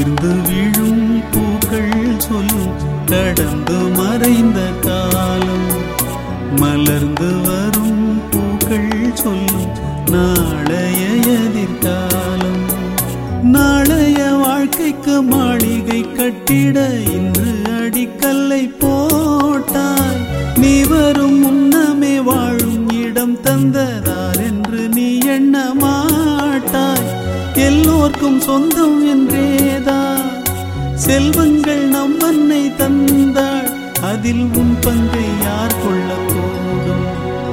உதிர்ந்து விழும் பூக்கள் சொல்லும் கடந்து மறைந்த காலம், மலர்ந்து வரும் பூக்கள் சொல்லும் நாளைய எதிர்காலம். நாளைய வாழ்க்கைக்கு மாளிகை கட்டிட இன்று அடிக்கல்லை போட்டாய். நீ வரும் முன்னமே வாழும் இடம் தந்ததால் என்று நீ எண்ண மாட்டாய். எல்லோர்க்கும் சொந்தம் என்றேதான் செல்வங்கள் நம் அன்னை தந்தாள். அதில் உன் பங்கை யார் கொள்ளக்கூடும்?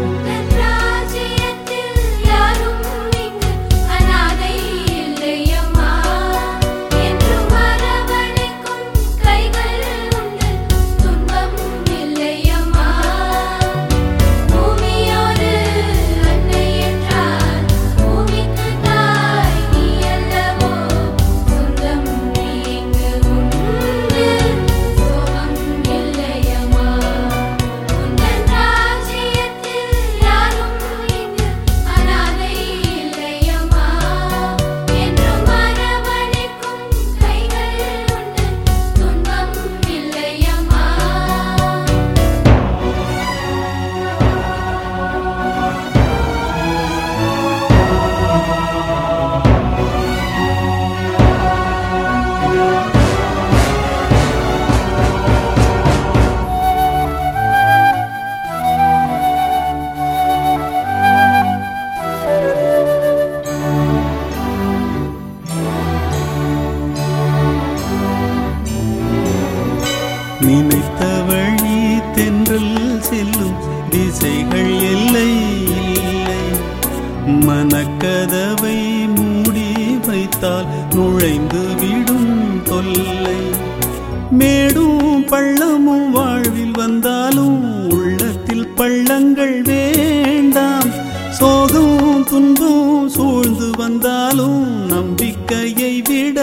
நினைத்த வழி தென்றல் செல்லும் திசைகள் எல்லை இல்லை. மனக்கதவை மூடி வைத்தால் நுழைந்து விடும் தொல்லை. மேடும் பள்ளமும் வாழ்வில் வந்தாலும் உள்ளத்தில் பள்ளங்கள் வேண்டாம். சோகம் துன்பம் சூழ்ந்து வந்தாலும் நம்பிக்கையை விட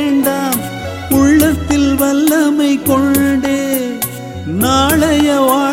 வேண்டாம். உள்ளத்தில் வல்லமை கொண்டே நாளைய